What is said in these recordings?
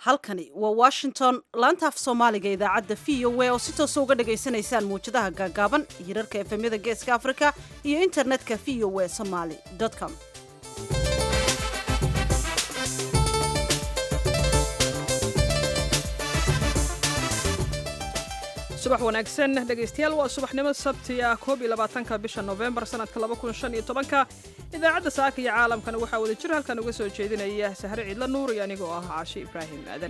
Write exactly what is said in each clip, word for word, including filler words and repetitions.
halkani waa Washington laanta af Soomaaliga idaacadda V O A oo si toos uga dhageysanaysaan muujadaha gaagaaban hirarka F M-yada Geeska Afrika iyo internetka v o a somali dot com. subax wanaagsan dhageystayaal waa subaxnimo sabti ah koob iyo labaatanka bisha November sanadka laba kun shan iyo toban idaacadda saaka iyo caalamkana waxaa wada jir halkan uga soo jeedinaya Sahre Ciidla Nuur iyo anigoo ah Caashi Ibraahim Aadan.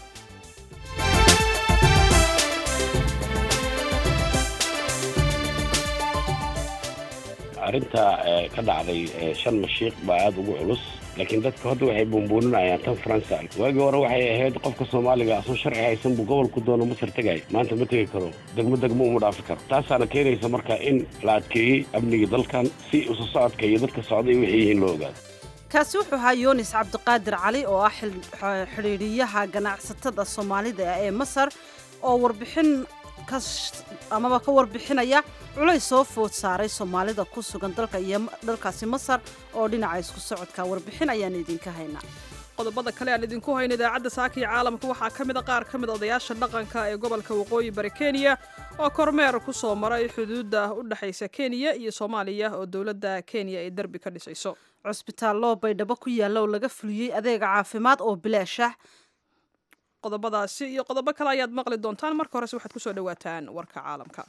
arinta ka dhacday shan mashiiq baa aad ugu culus laakiin dadka hadda waxay buunbuuninayaan tan Faransa waagi hore waxay ahayd qofka Soomaaliga asoo sharci haysan buu gobolku doono Masar tagay maanta ma tagi karo degmo degmo uma dhaafi karo taasana keenaysa marka in la adkeeyay amniga dalkan si u soo socodka iyo dadka socday wixii yihiin loo ogaado. kaasi wuxuu ahaa Yunis Cabdiqaadir Cali oo ah xiriiriyaha ganacsatada Soomaalida ee Masar oo warbixin amaba ka warbixinaya culays soo food saaray Soomaalida ku sugan dalka iyo dalkaasi Masar oo dhinaca isku socodka warbixin ayaan idinka haynaa. qodobada kale aan idinku hayno idaacadda saaka iyo caalamka waxaa ka mid ah qaar ka mid ah odayaasha dhaqanka ee gobolka waqooyi bari Kenya oo kormeer ku soo maray xuduudda u dhaxaysa Kenya iyo Soomaaliya oo dawladda Kenya ay darbi ka dhisayso. Cusbitaallo Baydhabo ku yaala oo laga fuliyay adeeg caafimaad oo bilaash ah. qodobadaasi iyo qodobo kale ayaad maqli doontaan marka hore waxaad ku soo dhawaataan warka caalamka.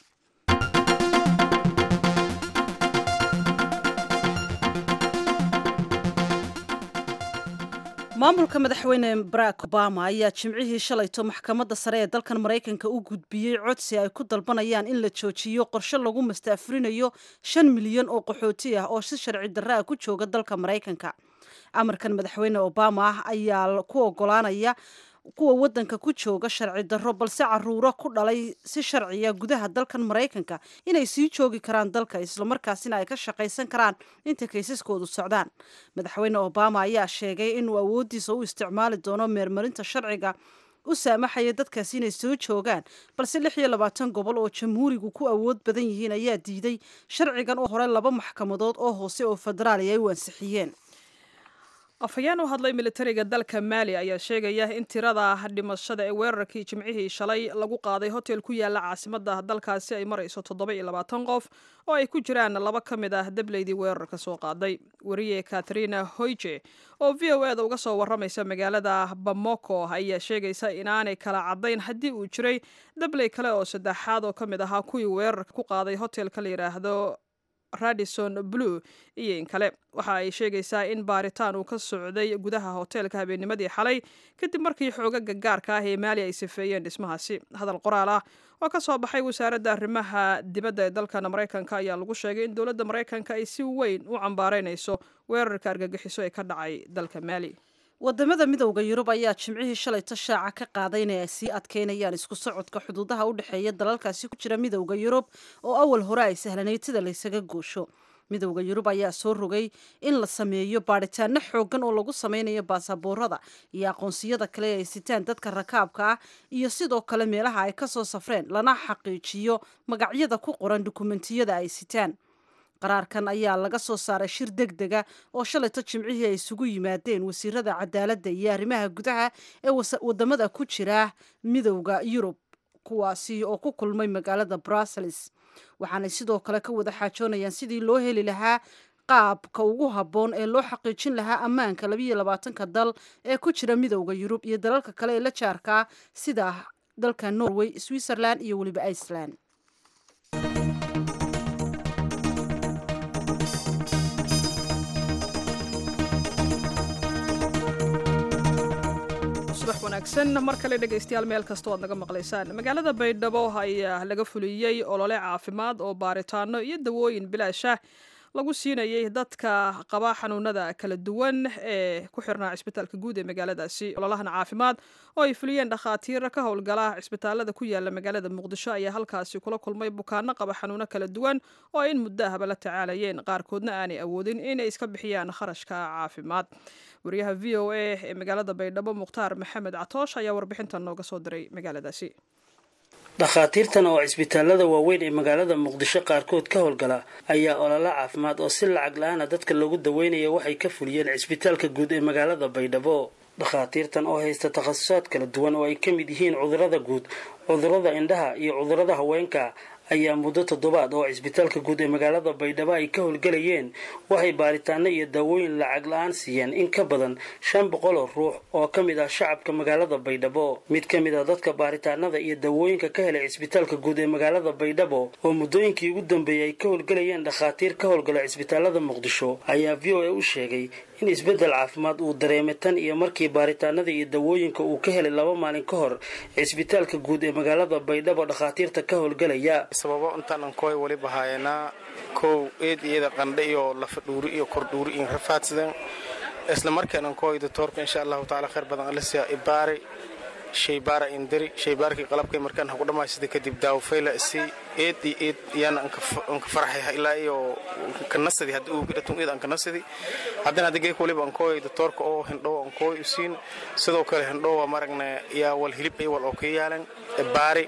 maamulka madaxweyne Barack Obama ayaa jimcihii shalayto maxkamadda sare ee dalkan Mareykanka u gudbiyay codsi ay ku dalbanayaan in la joojiyo qorshe lagu mastaafurinayo shan milyan oo qaxooti ah oo si sharci darro ah ku jooga dalka Mareykanka. amarkan madaxweyne Obama ayaa ku ogolaanaya kuwa wadanka ku jooga sharci darro balse caruuro ku dhalay si sharciya gudaha dalkan Mareykanka inay sii joogi karaan dalka isla markaasina ay ka shaqaysan karaan inta kaysaskoodu socdaan. madaxweyne Obama ayaa sheegay inuu awoodiisa u isticmaali doono meermarinta sharciga u saamaxaya dadkaasi inay soo joogaan balse lix iyo labaatan gobol oo jamhuurigu ku awood badan yihiin ayaa diiday sharcigan oo hore laba maxkamadood oo hoose oo federaal ay u ansixiyeen. afhayeen u hadlay militariga dalka Mali ayaa sheegaya in tirada dhimashada ee weerarkii jimcihii shalay lagu qaaday hotel ku yaala caasimadda dalkaasi ay marayso toddoba iyo labaatan qof oo ay ku jiraan laba ka mid ah dableydii weerarka soo qaaday. wariye Katrina Hoyje oo V O A da uga soo waramaysa magaalada Bamako ayaa sheegaysa inaanay kala cadayn haddii uu jiray dabley kale oo saddexaad oo ka mid ahaa kuwii weerarka ku qaaday hotelka la yiraahdo Radisson Blue iyo in kale waxa ay sheegaysaa in baaritaan uu ka socday gudaha hotelka habeennimadii xalay kadib markii xoogaga gaarka ah ee Mali ay sifeeyeen dhismahaasi. hadal qoraal ah oo ka soo baxay wasaaradda arrimaha dibadda ee dalka Mareykanka ayaa lagu sheegay in dawladda Mareykanka ay si weyn u cambaareynayso weerarka argagixiso ee ka dhacay dalka Mali. wadamada midowga Yurub ayaa jimcihii shalayto shaaca ka qaaday inay sii adkeynayaan isku socodka xuduudaha u dhaxeeya dalalkaasi ku jira midowga Yurub oo awal hore ay sahlanaydida la isaga goosho. midowga Yurub ayaa soo rogay in la sameeyo baaritaano xoogan oo lagu sameynayo baasaboorada iyo aqoonsiyada kale ay sitaan dadka rakaabka ah iyo sidoo kale meelaha ay ka soo safreen lana xaqiijiyo magacyada ku qoran dukumentiyada ay sitaan. qaraarkan ayaa laga soo saaray shir degdega oo shalayto jimcihii ay isugu yimaadeen wasiirada cadaaladda iyo arrimaha gudaha ee wadamada ku jira midowga Yurub kuwaasi oo ku kulmay magaalada Brussels. waxaana sidoo kale ka wada xaajoonayaan sidii loo heli lahaa qaabka ugu habboon ee loo xaqiijin lahaa ammaanka laba iyo labaatanka dal ee ku jira midowga Yurub iyo dalalka kale ee la jaarka sida dalka Norway, Switzerland iyo waliba Iceland. wanaagsan mar kale dhageystayaal meel kasta oo aad naga maqlaysaan. magaalada Baydhabo ayaa laga fuliyay olole caafimaad oo baaritaano iyo dawooyin bilaash ah lagu siinayay dadka qaba xanuunada kala duwan ee ku xirnaa cisbitaalka guud ee magaaladaasi. ololahan caafimaad oo ay fuliyeen dhakhaatiir ka howlgala cisbitaalada ku yaala magaalada Muqdisho ayaa halkaasi kula kulmay bukaano qaba xanuuno kala duwan oo in muddo ahba la tacaalayeen qaarkoodna aanay awoodin inay iska bixiyaan kharashka caafimaad. wariyaha V O A ee magaalada Baydhabo Mukhtaar Maxamed Catoosh ayaa warbixintan nooga soo diray magaaladaasi. dhakhaatiirtan oo cisbitaalada waaweyn ee magaalada Muqdisho qaarkood ka howlgala ayaa olole caafimaad oo si lacag la'aan ah dadka loogu daweynayo waxay ka fuliyeen cisbitaalka guud ee magaalada Baydhabo. dhakhaatiirtan oo haysta takhasusaad kala duwan oo ay ka mid yihiin cudurrada guud, cudurrada indhaha iyo cudurrada haweenka ayaa muddo toddobaad oo cisbitaalka guud ee magaalada Baydhabo ay ka howlgalayeen waxay baaritaano iyo daawooyin lacag la-aan siiyeen in ka badan shan boqol oo ruux oo ka mid ah shacabka magaalada Baydhabo. Mid ka mid ah dadka baaritaanada iyo daawooyinka ka helay cisbitaalka guud ee magaalada Baydhabo oo muddooyinkii ugu dambeeyay ay ka howlgalayeen dhakhaatiir ka howlgala cisbitaalada Muqdisho ayaa V O A u sheegay in isbeddel caafimaad uu dareemay tan iyo markii baaritaanada iyo daawooyinka uu ka helay laba maalin ka hor cisbitaalka guud ee magaalada Baydhabo dhakhaatiirta ka howlgalaya. sababo intaan aan kooy wali bahaayna koow eed iyada qandhe iyo lafa dhuuri iyo kor dhuuri in rafaadsan isla markaan aan kooy doctorka insha Allah taala khayr badan alisiya ibaari shaybaara indiri shaybaarkii qalabkay markaan ku dhamaysay kadib daawo fayla si eed eed yana aan ka farxay ilaa iyo kanasadi hadii uu gidhato eed aan kanasadi haddana adigay wali baan kooy doctorka oo hindho aan kooy siin sidoo kale hindho waa maragna yaa wal hilib ay wal oo ka yaalan ibaari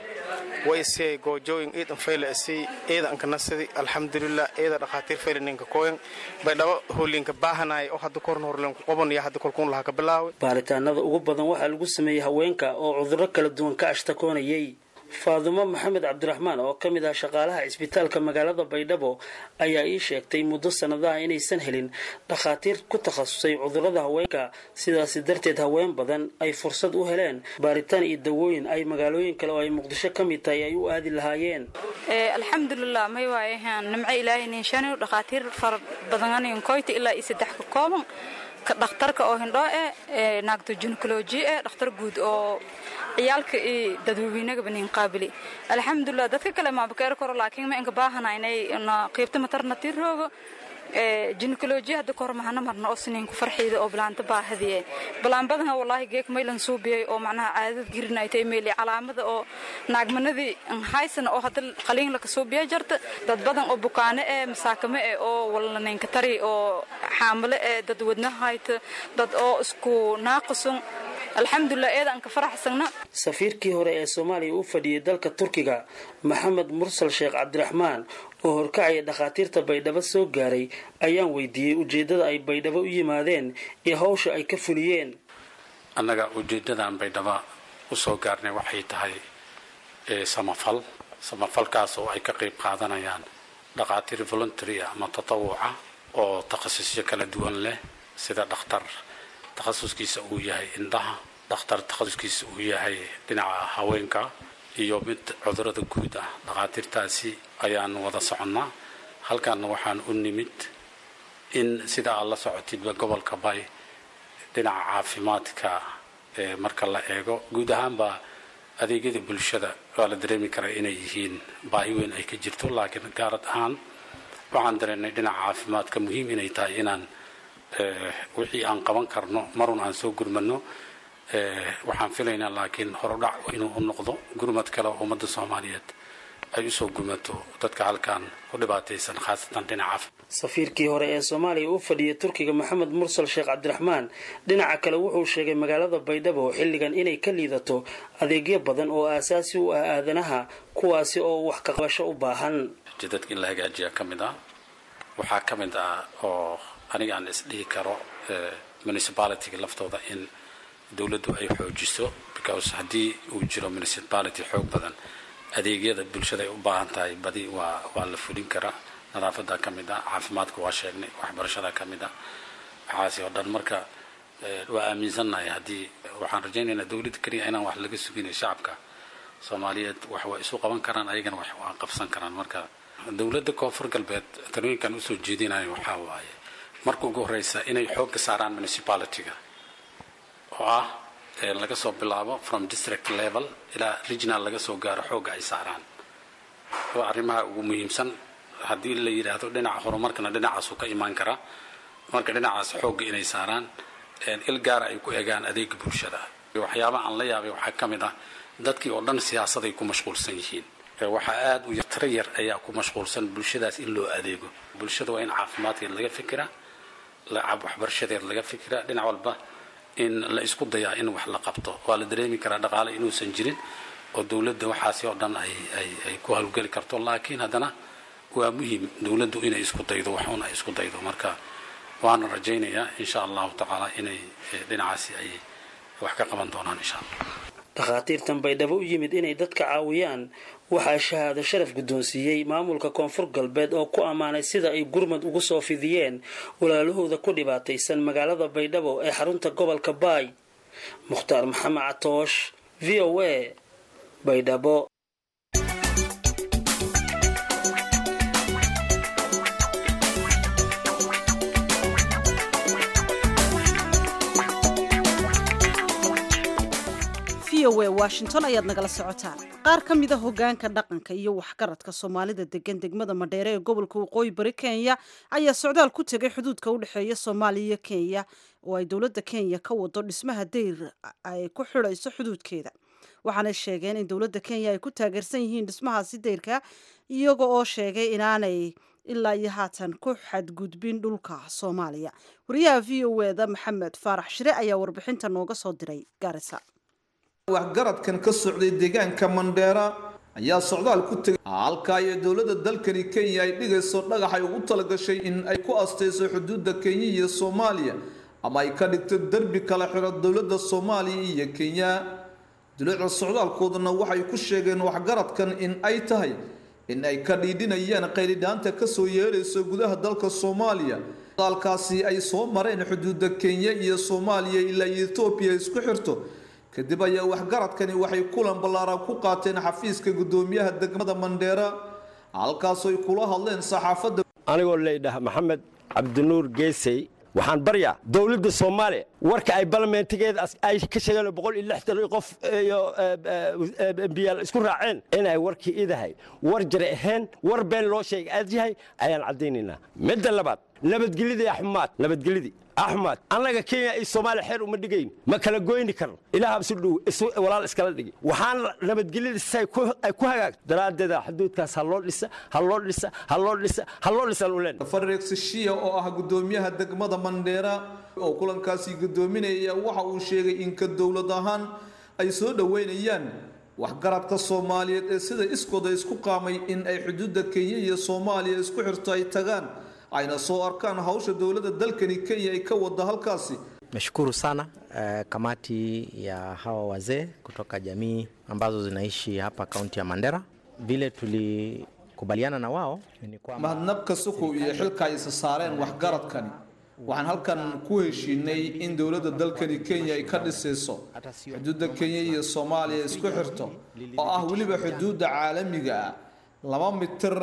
ويسي جوجوين إيد فيل أسي إيد أنك نسدي الحمد لله إيد الخاطر فيل إنك كوين بدأ هو لينك باهناي أو حد كورن هو لينك قبض يا حد كل لها كبلاوي بارتان هذا وقبض واحد القسم يهوينك أو عذرك للدون كأشتكون يي فاطمة محمد عبد الرحمن oo kamid ah shaqaalaha isbitaalka magaalada Baydhabo ayaa ii sheegtay muddo sanadaha inaysan helin dhakhaatiir ku takhasusay cudurrada haweenka sidaas darteed haween badan ay fursad u heleen baaritaan iyo dawooyin ay magaalooyin kale oo ay Muqdisho kamid tahay ay u aadi lahaayeen. ee alxamdulillah may waayeen nimco ilaahay ninshaano dhakhaatiir far badan in koyta ilaa saddex ka kooban ka dhakhtarka oo hindho ee naagto gynecology ee dhakhtar guud oo ciyaalka ee dadweynaha banin qaabili alxamdulillah dadka kale ma bakeer koro laakiin ma inka baahanaynay qaybta maternity roogo ee gynecology hada kor mahana marna oo siniin ku farxiida oo bilaanta baahadiye bilaan badan wallahi geek maylan suubiyay oo macnaha caadad girinaaytay meeli calaamada oo naagmanadii haysan oo hada qaliin la ka suubiyay jarta dad badan oo bukaane ee masaakame ee oo walanayn ka tari oo xaamile ee dad wadnaha hayta dad oo isku naaqasun alxamdulillah eedan ka faraxsana. safiirkii hore ee Soomaaliya u fadhiyay dalka Turkiga Maxamed Mursal Sheekh Cabdiraxmaan oo horkacay dhakhaatiirta Baydhabo soo gaaray ayaan weydiiyay ujeedada ay Baydhabo u yimaadeen iyo hawsha ay ka fuliyeen. annaga ujeedada aan Baydhabo u soo gaarnay waxay tahay ee samafal samafalkaas oo ay ka qayb qaadanayaan dhakhaatiir voluntary ama tatawuca oo takhasusyo kala duwan leh sida dhakhtar takhasuskiisa uu yahay indhaha dhakhtar takhasuskiisa uu yahay dhinaca haweenka iyo mid cudurrada guud ah dhakhaatiirtaasi ayaan wada soconnaa halkan waxaan u nimid in sida aad la socotidba gobolka Bay dhinaca caafimaadka ee marka la eego guud ahaanba adeegyada bulshada waa la dareemi karaa inay yihiin baahi weyn ay ka jirto laakiin gaar ahaan waxaan dareennay dhinaca caafimaadka muhiim inay tahay inaan wixii aan qaban karno marun aan soo gurmano waxaan filaynaa laakiin horudhac inuu u noqdo gurmad kale oo ummadda Soomaaliyeed ay u soo gurmato dadka halkan ku dhibaataysan khaasatan dhinaca safiirkii hore ee Soomaaliya u fadhiyay Turkiga Maxamed Mursal Sheekh Cabdiraxmaan dhinaca kale wuxuu sheegay magaalada Baydhabo xilligan inay ka liidato adeegyo badan oo aasaasi u ah aadanaha kuwaasi oo wax ka qabasho u baahan jidadka in la hagaajiyo kamid ah waxa kamid ah oo aniga aan isdhihi karo municipality laftooda in dawladdu ay xoojiso because hadii uu jiro municipality xoog badan adeegyada bulshada ay u baahan tahay badi waa waa la fulin karaa nadaafada kamid ah caafimaadka waa sheegnay waxbarashada kamid ah waxaasi oo dhan marka waa aaminsanahay hadii waxaan rajaynaynaa dawladda kaliya inaan wax laga suginayo shacabka Soomaaliyeed wax way isu qaban karaan ayagana wax waan qabsan karaan marka dawladda koonfur galbeed tareenkan u soo jeedinayo waxa waaye markuu ugu horeysa inay xoog ka saaraan municipality-ga oo ah laga soo bilaabo from district level ila regional laga soo gaaro xoog ay saaraan waa arrimaha ugu muhiimsan hadii la yiraahdo dhinaca horumarkana dhinacaas uu ka imaan kara marka dhinacaas xoog inay saaraan il gaar ay ku eegaan adeeg bulshada waxyaabaha aan la yaabay waxa kamid ah dadkii oo dhan siyaasaday ku mashquulsan yihiin waxa aad u yar yar ayaa ku mashquulsan bulshadaas in loo adeego bulshada waa in caafimaadkeeda laga fikiraa lacab waxbarashadeeda laga fikiraa dhinac walba in la isku dayaa in wax la qabto waa la dareemi karaa dhaqaale inuusan jirin oo dawladda waxaasi oo dhan ay ay ay ku halgali karto laakiin haddana waa muhiim dawladdu inay isku daydo waxuna isku daydo marka waan rajaynayaa insha Allah ta'ala inay dhinacaasi ay wax ka qaban doonaan insha allah. dhakhaatiirtan baydhabo u yimid inay dadka caawiyaan waxaa shahaado sharaf guddoonsiiyey maamulka koonfur galbeed oo ku ammaanay sida ay gurmad ugu soo fidiyeen walaalahooda ku dhibaataysan magaalada baydhabo ee xarunta gobolka baay. mukhtaar maxamed catoosh, v o a, baydhabo. washington ayaad nagala socotaan. qaar ka mida hogaanka dhaqanka iyo waxgaradka soomaalida degan degmada Madheere ee gobolka Waqooyi Bari Kenya ayaa socdaal ku tagay xuduudka u dhaxeeya Soomaaliya iyo Kenya oo ay dawladda Kenya ka wado dhismaha deyr ay ku xidhayso xuduudkeeda. waxaana sheegeen in dawladda Kenya ay ku taageersan yihiin dhismahaasi deyrka iyaga oo sheegay inaanay ilaa iyo haatan ku xadgudbin dhulka Soomaaliya. wariyaha V O A da Maxamed Faarax Shire ayaa warbixinta nooga soo diray Garissa. waxgaradkan ka socday deegaanka Mandheera ayaa socdaal ku tagay halka ay dawladda dalkani Kenya ay dhigayso dhagax ay ugu talagashay in ay ku asteyso xuduudda Kenya iyo Soomaaliya ama ay ka dhigto darbi kala xiro dawladda Soomaaliya iyo Kenya. dawladda socdaalkoodana waxay ku sheegeen waxgaradkan in ay tahay in ay ka dhiidinayaan qaylidaanta ka soo yeerayso gudaha dalka Soomaaliya. dalkaasi ay soo mareen xuduudda Kenya iyo Soomaaliya ilaa Ethiopia isku xirto. kadib ayaa waxgaradkani waxay kulan ballaaran ku qaateen xafiiska gudoomiyaha degmada Mandheera halkaas oo ay kula hadleen saxaafadda. anigoo leeyahay Maxamed Cabdinuur Geesay waxaan baryaa dawladda Soomaaliya warka ay baarlamentigeeda ay ka sheegeen boqol iyo lixdan qof iyo biyaal isku raaceen inay warkii idahay war jare ahayn war been loo sheegay aad yahay ayaan cadeynaynaa. midda labaad nabadgelyada Axmed nabadgelyada Axmed anaga Kenya iyo Soomaaliya xeer uma dhigayn ma kala goyni karno ilaaha isu dhow isu walaal iskala dhigi waxaan nabadgelyada say ku ay ku hagaag daraadeeda xuduudkaas ha loo dhisa ha loo dhisa ha loo dhisa ha loo dhisa uleen. Fareex Shiya oo ah gudoomiyaha degmada Mandheera oo kulankaasi gudoominaya waxa uu sheegay in ka dawlad ahaan ay soo dhaweynayaan waxgaradka Soomaaliyeed ee sida iskooda isku qaamay in ay xuduudda Kenya iyo Soomaaliya isku xirto ay tagaan ayna soo arkaan hawsha dawladda dalkani Kenya ay ka wada halkaasi. Nashukuru sana uh, kamati ya hawa wazee kutoka jamii ambazo zinaishi hapa kaunti ya Mandera. Vile tulikubaliana na wao ni kwamba mahadnabka suku iyo xilka ay saareen waxgaradkani waxaan halkan ku heshiinay in dawladda dalkani Kenya ay ka dhisayso xuduudda Kenya iyo Soomaaliya isku xirto oo ah waliba xuduudda caalamiga ah laba mitir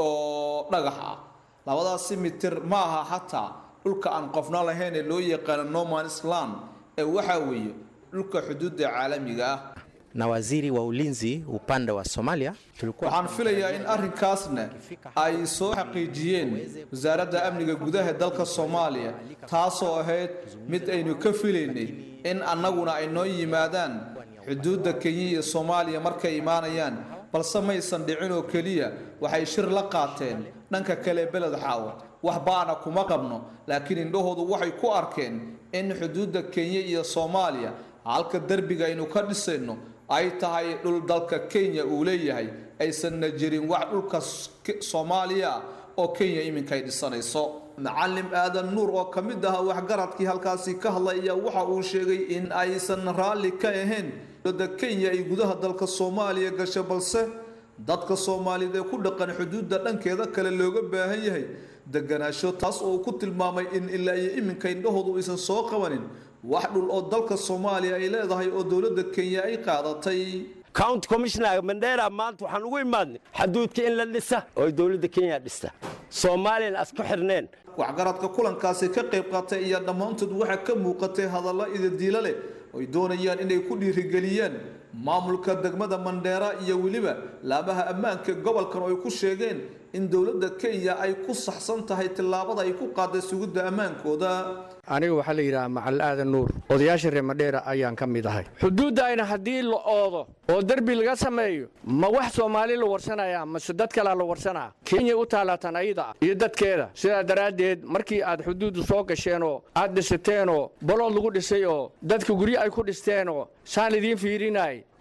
oo dhagax ah. labadaas mitir ma aha hataa dhulka aan qofna lahayn ee loo yaqaan no man's land ee waxa weeye dhulka xuduudda caalamiga ah. na waziri wa ulinzi upande wa Somalia tulikuwa waxaan filayaa in arrinkaasna ay soo xaqiijiyeen wasaaradda amniga gudaha dalka Soomaaliya taasoo ahayd mid aynu ka filaynay in annaguna ay noo yimaadaan xuduudda Kenya iyo Soomaaliya markay imaanayaan balse maysan dhicin oo kaliya waxay shir la qaateen dhanka kale beled xaawo wax baana kuma qabno laakiin indhahoodu waxay ku arkeen in xuduudda Kenya iyo Soomaaliya halka darbiga aynu ka dhisayno ay tahay dhul dalka Kenya uu leeyahay aysan jirin wax dhulka Soomaaliya oo Kenya iminka ay dhisanayso. Macallim Aadan Nuur oo kamid ah waxgaradkii halkaasi ka hadlaya waxa uu sheegay in aysan raali ka ahayn dawladda Kenya ay gudaha dalka Soomaaliya gashay balse dadka Soomaaliyeed ee ku dhaqan xuduudda dhankeeda kale looga baahan yahay deganaansho taas oo ku tilmaamay in ilaa iyo iminka indhahoodu aysan soo qabanin wax dhul oo dalka Soomaaliya ay leedahay oo dawladda Kenya ay qaadatay. County Commissioner Mandheera maanta waxaan ugu imaadnay xuduudka in la dhisa oo dawladda Kenya dhista Soomaaliya asku xirneen. waxgaradka kulankaasi ka qayb qaatay iyo dhamaantood waxa ka muuqatay hadallo ida diila leh oo ay doonayaan inay ku dhiirigeliyaan maamulka degmada Mandheera iyo waliba laabaha ammaanka gobolkan oo ay ku sheegeen in dawladda Kenya ay ku saxsan tahay tilaabada ay ku qaaday sugidda ammaankooda. aniga waxa la yiraahdaa Macallim Aadan Nuur odayaasha reer Mandheera ayaan ka mid ahay. xuduudayna hadii la oodo oo darbi laga sameeyo ma wax Soomaali la warsanaya ma dad kale la warsanaa Kenya u taalatan ayada iyo dadkeeda sida daraadeed markii aad xuduud soo gasheen oo aad dhisateen oo balood lagu dhisay oo dadka guri ay ku dhisteen oo saan idin fiirinay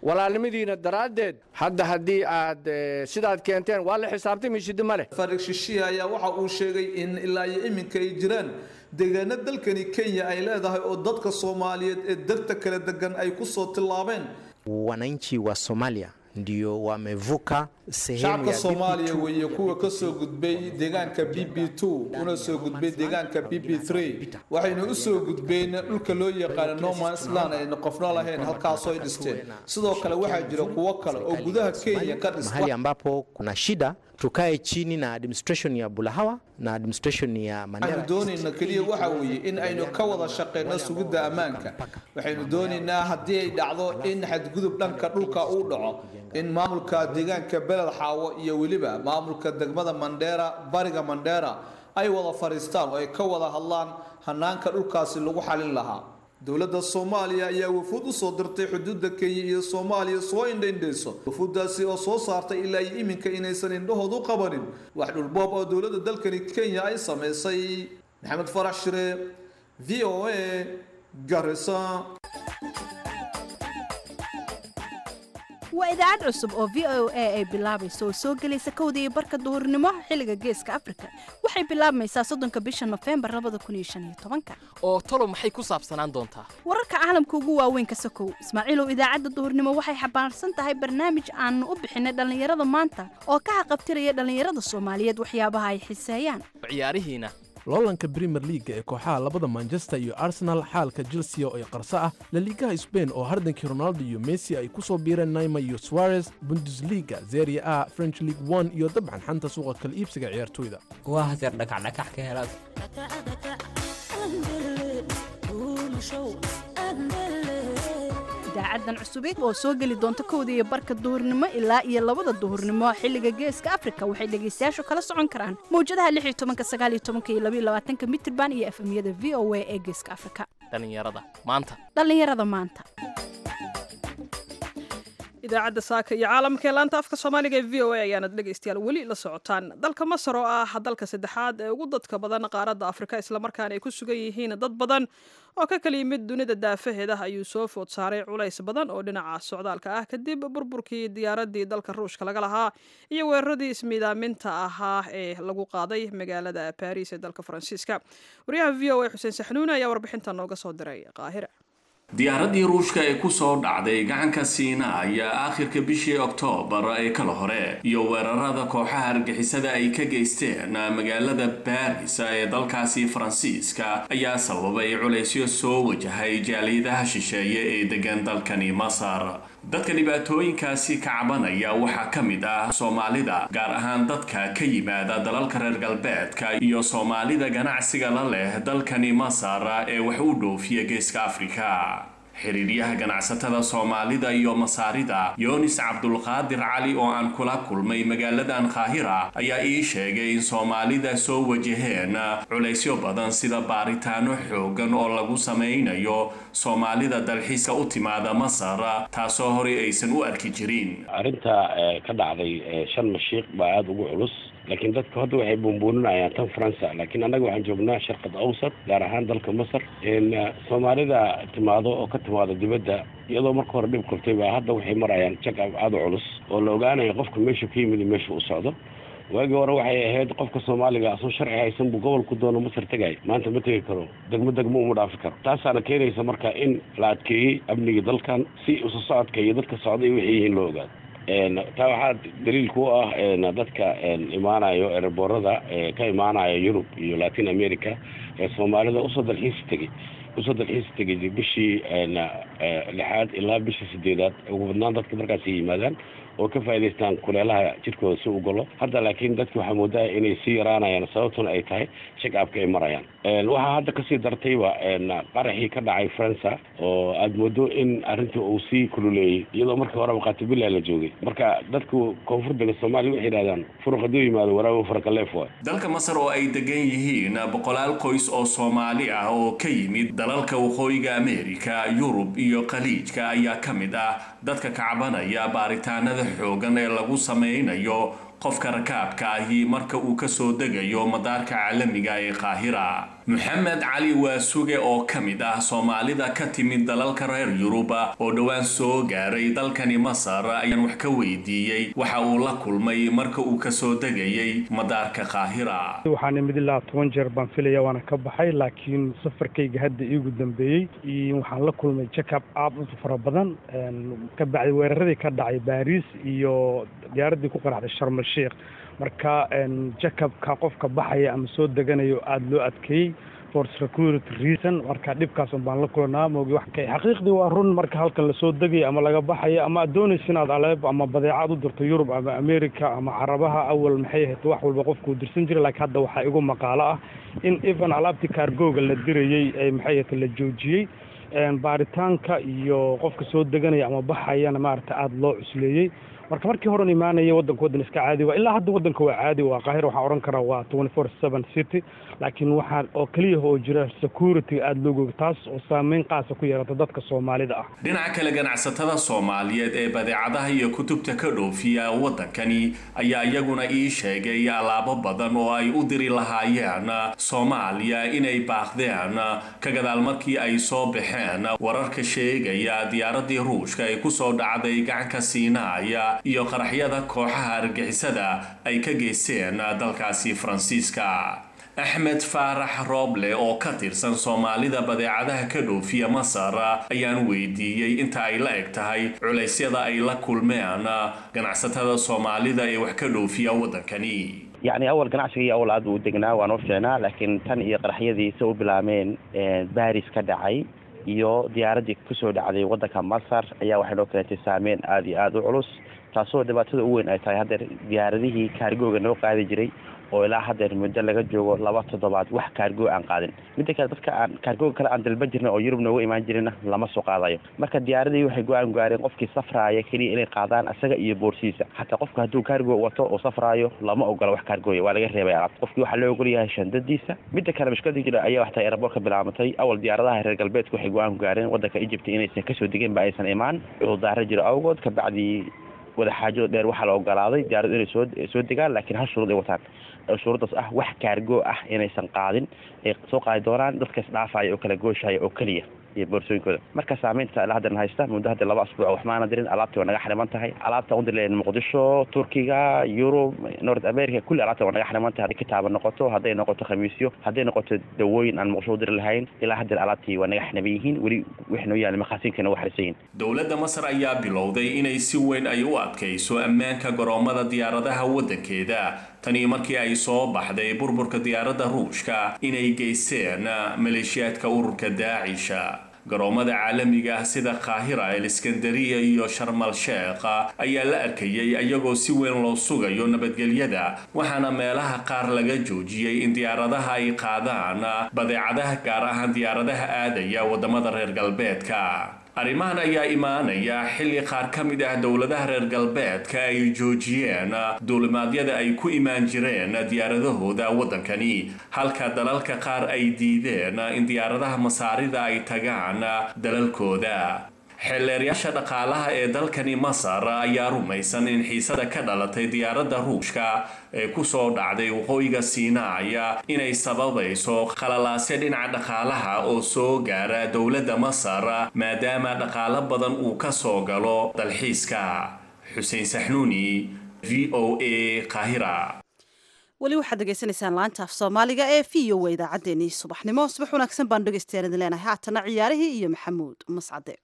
walaalnimadiina daraaddeed hadda haddii aad sidaad keenteen waa la xisaabtami shidi ma leh farig shishiya ayaa waxa uu sheegay in ilaa iyo iminka ay jiraan deegaano dalkani Kenya ay leedahay oo dadka Soomaaliyeed ee degta kala degan ay ku soo tilaabeen wananchi wa Somalia ndio wamevuka sehemu ya Soomaaliya weeye kuwa ka soo gudbay deegaanka B B two una soo gudbay deegaanka B B three waxayna u soo gudbeen dhulka loo yaqaan No Man's Land ay qofna lahayn halkaas oo ay dhisteen sidoo kale waxa jira kuwa kale oo gudaha Kenya ka dhistay mahali ambapo kuna shida tukae chini na administration ya Bulahawa na administration ya Mandera doonayna kaliya waxa weeye in aynu ka wada shaqeyno sugidda amaanka waxaynu doonaynaa haddii ay dhacdo in xadgudub dhanka dhulka uu dhaco in maamulka deegaanka Beled Xaawo iyo waliba maamulka degmada Mandera bariga Mandera ay wada fariistaan oo ay ka wada hadlaan hanaanka dhulkaasi lagu xalin lahaa dawladda Soomaaliya ayaa wafuud u soo dirtay xuduudda Kenya iyo Soomaaliya soo indheendeyso wafuuddaasi oo soo saartay ilaa iminka inaysan indhahoodu qabanin wax dhulboob oo dawladda dalkani Kenya ay sameysay Maxamed Farax Shire V O A Garissa waa idaacad cusub oo V O A ay bilaabayso oo soo gelaysa kowda iyo barka duhurnimo xilliga geeska Afrika waxay bilaabmaysaa soddonka bisha November labada kun iyo shan iyo tobanka oo tolo maxay ku saabsanaan doontaa wararka caalamka ugu waaweyn ka sokow Ismaaciilow idaacadda duhurnimo waxay xabaarsan tahay barnaamij aan u bixinay dhalinyarada maanta oo ka xaqabtiraya dhalinyarada Soomaaliyeed waxyaabaha ay xiiseeyaan ciyaarihiina loolanka Premier League ee kooxaha labada Manchester iyo Arsenal xaalka Chelsea oo ay qarso ah La Liga Spain oo hardankii Ronaldo iyo Messi ay ku soo biireen Neymar iyo Suarez Bundesliga Serie A French League one iyo dabcan xanta suuqa kala iibsiga ciyaartoyda waa hadeer dhagax dhagax ka helaad idaacadan cusubid oo soo gali doonta kowda iyo barka duhurnimo ilaa iyo labada duhurnimo xilliga geeska Afrika waxay dhageystayaashu kala socon karaan mowjadaha lix iyo toban, sagaal iyo toban iyo laba iyo labaatan mitirban iyo F M-yada V O A ee geeska Afrika dhalinyarada maanta dhalinyarada maanta idaacadda saaka iyo caalamka laanta afka Soomaaliga ee V O A ayaana dhageystayaal wali la socotaan dalka Masar oo ah dalka saddexaad ee ugu dadka badan qaaradda Afrika isla markaana ay ku sugan yihiin dad badan oo ka kala yimid dunida daafaheeda ayuu soo food saaray culays badan oo dhinaca socdaalka ah kadib burburkii diyaaradii dalka Ruushka laga lahaa iyo weeraradii ismiidaaminta ahaa ee lagu qaaday magaalada Paris ee dalka Faransiiska wariyaha V O A Xuseen Saxnuun ayaa warbixinta nooga soo diray Qaahira diyaaradii Ruushka ee ku soo dhacday gacanka Siina ayaa aakhirka bishii Oktoobar ee kala hore iyo weerarada kooxaha argixisada ay ka geysteen magaalada Paris ee dalkaasi Faransiiska ayaa sababay culaysyo soo wajahay jaaliyadaha shisheeye ee degan dalkani Masar dadka dhibaatooyinkaasi ka cabanaya waxaa ka mid ah Soomaalida gaar ahaan dadka ka yimaada dalalka reer galbeedka iyo Soomaalida ganacsiga la leh dalkani Masar ee wax u dhoofiya geeska Afrika xiriiryaha ganacsatada Soomaalida iyo Masaarida Yonis Abdulqaadir Cali oo aan kula kulmay magaaladan Qaahira ayaa ii sheegay in Soomaalida soo wajaheen culaysyo badan sida baaritaano xoogan oo lagu sameynayo Soomaalida dalxiiska u timaada Masar taasoo hore aysan u arki jirin arinta ka dhacday shan mashiiq baa aad ugu culus laakiin dadku hadda waxay buunbuuninayaan tan Faransa laakiin anaga waxaan joognaa sharqad awsat gaar ahaan dalka Masar in Soomaalida timaado oo ka timaado dibadda iyadoo marka hore dhib qabtay baa hadda waxay marayaan check up aad u culus oo la ogaanayo qofka meesha ka yimid meesha uu socdo waagi hore waxay ahayd qofka Soomaaliga asoo sharci haysan buu gobolku doono Masar tagay maanta ma tagi karo degmo degmo uma dhaafi karo taasaana keenaysa marka in la adkeeyay amniga dalkan si u soo socodka iyo dadka socday wixii yihiin loo ogaado een taa waxaa daliil ku ah een dadka een imaanayo airportada ee ka imaanayo Europe iyo Latin America ee Soomaalida u soo dalxiis tagay u soo dalxiis tagay bishii een lixaad ilaa bishii sideedaad ugu badnaan dadka markaas yimaadaan oo ka faa'iideystaan kuleelaha jirkooda si u galo hadda laakiin dadku waxa moodaa inay sii yaraanayaan sababtuna ay tahay check up ka ay marayaan een waxa hadda ka sii dartayba een qaraxii ka dhacay France oo aad moodo in arrintu uu sii kululeeyay iyadoo markii hore qaatibila la joogay marka dadku koonfurta Soomaaliya waxay yiraahdaan furuqadu yimaado waraawo farqa leefo dalka Masar oo ay degan yihiin boqolaal qoys oo Soomaali ah oo ka yimid dalalka waqooyiga Ameerika Yurub iyo Khaliijka ayaa ka mid ah dadka ka cabanaya baaritaanada xoogan ee lagu sameynayo qofka rakaabka ahi marka uu ka soo degayo madaarka caalamiga ee Qaahira maxamed cali waasuge oo ka mid ah soomaalida ka timid dalalka reer yuruba oo dhowaan soo gaaray dalkani masar ayaan wax ka weydiiyey waxa uu la kulmay marka uu ka soo degayay madaarka qaahira waxaan imid ilaa toban jeer baan filaya waana ka baxay laakiin safarkayga hadda iigu dambeeyey waxaan la kulmay jacob aad u fara badan ka bacday weeraradii ka dhacay baariis iyo diyaaradii ku qaraxday sharm el sheikh marka jacobka qofka baxaya ama soo deganayo aada loo adkeeyey for security reason marka dhibkaas baan la kulanaa moogi wax kay xaqiiqdii waa run marka halkan lasoo degayo ama laga baxayo ama aad doonaysa inaad aleeb ama badeecad u dirto yurub ama america ama carabaha awal maxay ahayd wax walba qofku dirsan jiray laakiin hadda waxaa igu maqaalo ah in even alaabtii kaargooga la dirayey ay maxay ahayd la joojiyey baaritaanka iyo qofka soo deganaya ama baxayana maaragta aada loo cusleeyey marka markii horan imaanaya wadanka wadan iska caadi waa ilaa hadda wadanka waa caadi waa qaahir waxaan oran karaa waa twenty four seven city laakiin waxaan oo kaliya oo jira security aad loogo taas oo saameyn qaas ku yeelata dadka Soomaalida ah dhinaca kale ganacsatada Soomaaliyeed ee badeecadaha iyo kutubta ka dhoofiya wadankani ayaa iyaguna ii sheegay alaabo badan oo ay u diri lahaayeen Soomaaliya inay baaqdeen ka gadaal markii ay soo baxeen wararka sheegaya diyaaradii Ruushka ay ku soo dhacday gacanka Siinaaya iyo qaraxyada kooxaha argixisada ay ka geysteen dalkaasi Faransiiska Ahmed Farax Roble oo ka tirsan Soomaalida badeecadaha ka dhoofiya Masar ayaan weydiiyay inta ay la eg tahay culeysyada ay la kulmeen ganacsatada Soomaalida ee wax ka dhoofiya wadankani يعني أول ganacsiga أول aad u degnaa waan u fiicnaa laakiin tan iyo qaraxyadii soo bilaameen Paris ka dhacay iyo diyaaradii ku soo dhacday wadanka Masar ayaa waxay loo keenay saameyn aad iyo aad u culus taasoo dhibaatada ugu weyn ay tahay hadda diyaaradihii kaargooga noo qaadi jiray oo ilaa hadda muddo laga joogo laba toddobaad wax kaargo aan qaadin mid kale dadka aan kaargo kale aan dalban jirnay oo Yurub nooga imaan jirina lama soo qaadayo marka diyaaradii waxay go'aan gaareen qofkii safraaya kaliya inay qaadaan asaga iyo boorsiisa hatta qofka hadduu kaargo wato oo safraayo lama ogola wax kaargooya waa laga reebay alaab qofkii waxa loo ogol yahay shandadiisa mid kale mashkilada jira ayaa waxta airport ka bilaabatay awal diyaaradaha reer galbeedku waxay go'aan gaareen wadanka Egypt inaysan ka soo degin ba aysan imaan oo daara jira awgood ka bacdi wada xaajo dheer waxa la ogolaaday diyaarad inay soo soo degaan laakiin hal shuruud ay wataan shuruudaas ah wax kaargo ah inaysan qaadin ay soo qaadi doonaan dadka isdhaafaya oo kala gooshaya oo kaliya iyo boorsooyinkooda marka saameynta ilaa hadda haysta muddo hadda laba asbuuc wax maana dirin alaabta waa naga xariman tahay alaabta u dileen Muqdisho Turkiga Yurub North America kulli alaabta waa naga xariman tahay kitaab noqoto haday noqoto khamiisyo haday noqoto dawooyin aan Muqdisho dir lahayn ilaa hadda alaabtii waa naga xanabiyihiin wali wixnoo yaal maqaasinkana wax xarisayn dawladda Masar ayaa bilowday inay si weyn ay u adkayso ammaanka garoomada diyaaradaha wadankeeda tani markii ay soo baxday burburka diyaaradda Ruushka inay geysteen maleeshiyaadka ururka Daesh garoomada caalamiga ah sida Qaahira Iskandariya iyo Sharm el Sheikh ayaa la arkayay ayagoo si weyn loo sugayo nabadgelyada waxaana meelaha qaar laga joojiyay in diyaaradaha ay qaadaan badeecadaha gaar ahaan diyaaradaha aadaya wadamada reer galbeedka arrimahan ayaa imaanaya xilli qaar ka mid ah dawladaha reer galbeedka ay joojiyeen duulimaadyada ay ku imaan jireen diyaaradahooda wadankani halka dalalka qaar ay diideen in diyaaradaha masaarida ay tagaan dalalkooda xeelleeryaasha dhaqaalaha ee dalkani Masar ayaa rumaysan in xiisada ka dhalatay diyaaradda Ruushka ee ku soo dhacday waqooyiga Siinaaya inay sababayso qalalaasyo dhinaca dhaqaalaha oo soo gaara dawladda Masar maadaama dhaqaale badan uu ka soo galo dalxiiska Xuseen Saxnuuni V O A Qaahira wali waxaad dhageysanaysaan laanta af Soomaaliga ee V O A idaacadeennii subaxnimo subax wanaagsan baan dhageystayaal idin leenahay haatana ciyaarihii iyo Maxamuud Mascade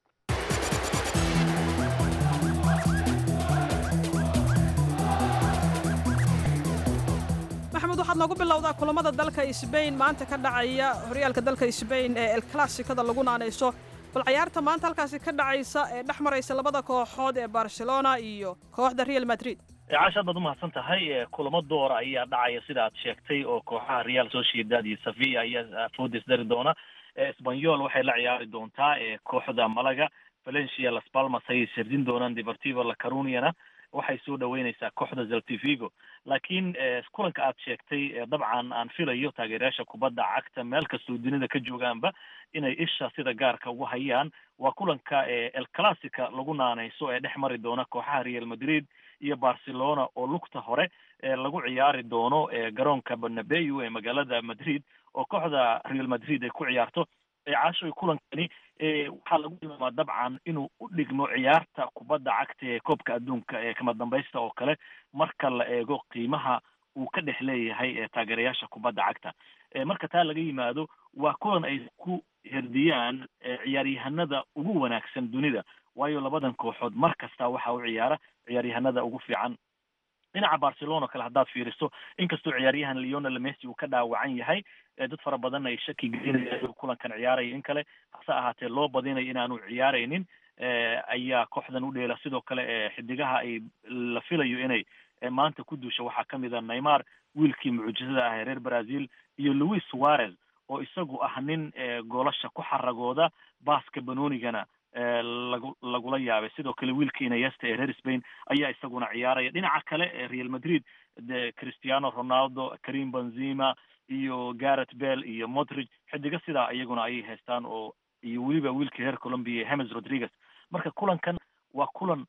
maxamed waxaad noogu bilowdaa kulamada dalka Spain maanta ka dhacaya horyaalka dalka Spain ee El Clasico-da lagu naanayso bal ciyaarta maanta halkaasi ka dhacaysa ee dhaxmaraysa labada kooxood ee Barcelona iyo kooxda Real Madrid caashad baad u mahadsan tahay kulamo door ayaa dhacaya sida aad sheegtay oo kooxaha Real Sociedad iyo Sevilla ayaa foodis dari doona Espanyol waxay la ciyaari doontaa kooxda Malaga Valencia Las Palmas ay sirdin doonaan Deportivo La Coruñana waxay soo dhaweynaysaa kooxda Celta Vigo laakiin kulanka aad sheegtay dabcan aan filayo taageerayaasha kubadda cagta meel kasta oo dunida ka joogaanba inay isha sida gaarka ugu hayaan waa kulanka El Clasico lagu naanayso ee dhex mari doona kooxaha Real Madrid iyo Barcelona oo lugta hore lagu ciyaari doono garoonka Bernabeu ee magaalada Madrid oo kooxda real madrid ay ku ciyaarto caashoy kulankani waxaa lagu tilmaamaa dabcan inuu u dhigmo ciyaarta kubadda cagta ee koobka adduunka ee kama dambaysta oo kale marka la eego qiimaha uu ka dhex leeyahay ee taageerayaasha kubadda cagta marka taa laga yimaado waa kulan ay ku herdiyaan ciyaaryahanada ugu wanaagsan dunida waayo labadan kooxood mar kasta waxa u ciyaara ciyaaryahanada ugu fiican dhinaca barcelona o kale haddaad fiiriso inkastoo ciyaaryahan leonel messi uu ka dhaawacan yahay dad fara badan ay shaki gelinayaan kulankan ciyaaraya in kale hase ahaatee loo badinayo inaanu ciyaaraynin ayaa kooxdan u dheela sidoo kale xidigaha ay la filayo inay maanta ku duusha waxaa kamid a neymar wiilkii mucjisada ah ee reer brazil iyo louis suarez oo isagu ah nin goolasha ku xaragooda baaska banoonigana lagu lagula yaabay sidoo kale wiilkii inayesta ee reer spain ayaa isaguna ciyaaraya dhinaca kale ee real madrid de cristiano ronaldo karim benzema iyo gareth bale iyo modric xidiga sidaa iyaguna ayay haystaan oo iyo weliba wiilkii reer colombia james rodriguez marka kulankan waa kulan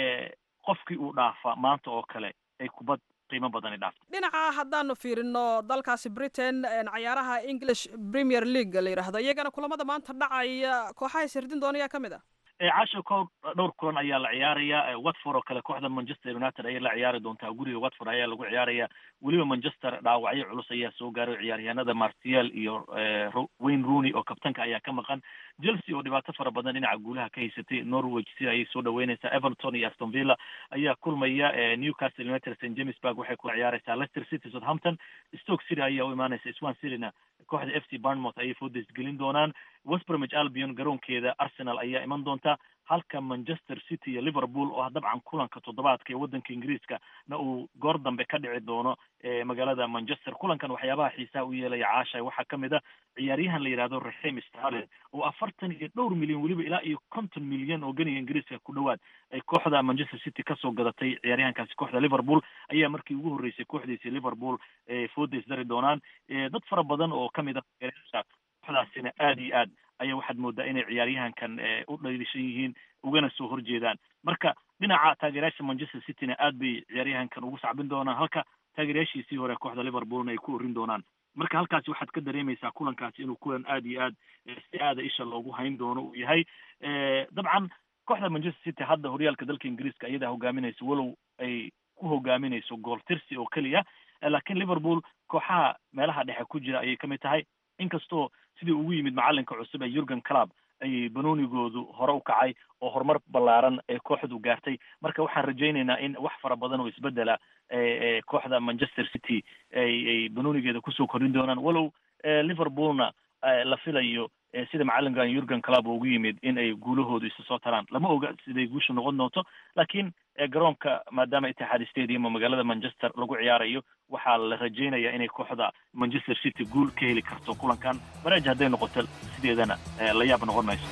qofkii uu dhaafa maanta oo kale ay kubad qiimo badani dhaafto dhinaca haddaanu fiirino dalkaasi britain cayaaraha english premier league la yidhaahdo iyagana kulamada maanta dhacaya kooxaha sirdin doona ayaa kamid ah casho ko dhowr kulan ayaa la ciyaaraya watford oo kale kooxda manchester united ayay la ciyaari doontaa guriga watford ayaa lagu ciyaaraya weliba manchester dhaawacyo culus ayaa soo gaaray ciyaaryahanada martial iyo wayne rooney oo kabtanka ayaa ka maqan chelsea oo dhibaato fara badan dhinaca guulaha ka haysatay norwich si ayay soo dhaweynaysaa everton iyo aston villa ayaa kulmaya newcastle united st james park waxay ku ciyaaraysaa leicester city southampton stoke city ayaa u imaanaysa swan cityna kooxda f c bournemouth ayay foodays gelin doonaan west bromwich albion garoonkeeda arsenal ayaa iman doonta halka manchester city iyo liverpool oo dabcan kulanka toddobaadka ee waddanka ingiriiska na uu goor dambe ka dhici doono magaalada manchester kulankan waxyaabaha xiisaha u yeelaya caasha waxaa kamid a ciyaaryahan la yidhahdo raheem sterling oo afartan iyo dhowr milyan weliba ilaa iyo konton milyan oo ganiga ingiriiska ku dhowaad ay kooxda manchester city kasoo gadatay ciyaaryahankaasi kooxda liverpool ayaa markii ugu horreysay kooxdiisi liverpool foodays dari doonaan dad fara badan oo kamid a kooxdaasina aada iyo aad ayaa waxaad moodaa inay ciyaaryahankan u dhaliishan yihiin ugana soo horjeedaan marka dhinaca taageerayaasha manchester cityna aad bay ciyaaryahankan ugu sacbin doonaan halka taageerayaashiisii hore kooxda liverpoolna ay ku orin doonaan marka halkaasi waxaad ka dareemaysaa kulankaasi inuu kulan aada iyo aad si aada isha loogu hayn doono uu yahay dabcan kooxda manchester city hadda horyaalka dalka ingiriiska iyadaa hogaaminaysa walow ay ku hogaaminayso gool tirsi oo keliya laakiin liverpool kooxaha meelaha dhexe ku jira ayay kamid tahay inkastoo sidii ugu yimid macalinka cusub ee Jurgen Klopp ay banoonigoodu hore u kacay oo horumar ballaaran ee kooxdu gaartay marka waxaan rajaynaynaa in wax fara badan oo isbedela ee kooxda Manchester City ay ay banoonigeeda kusoo korin doonaan walow Liverpoolna la filayo sida macalinka Jurgen Klopp ugu yimid in ay guulahoodu isa soo taraan lama oga siday guushu noqon doonto laakiin garoonka maadaama Etihad Stadium magaalada Manchester lagu ciyaarayo waxaa la rajaynayaa inay kooxda Manchester City guul ka heli karto kulankan baraaji hadday noqoto sideedana la yaab noqon mayso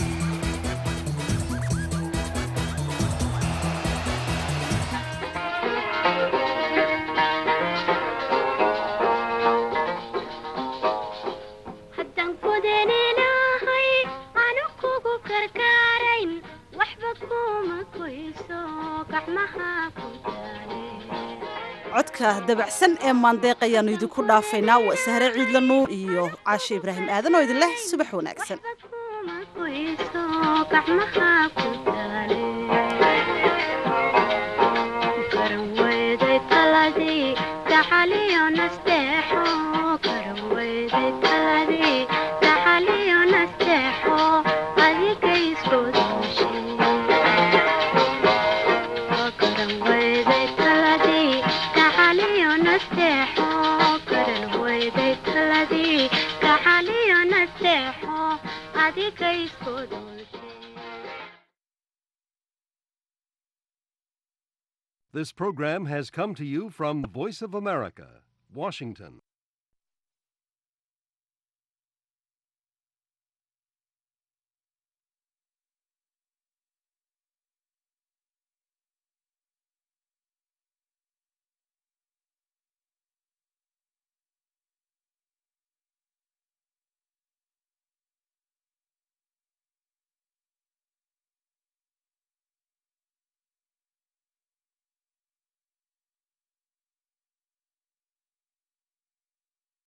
codka dabacsan ee maandeeq ayaanu idinku dhaafaynaa waa sahre ciidla nuur iyo caashe ibraahim aadan oo idin leh subax wanaagsan This program has come to you from the Voice of America, Washington.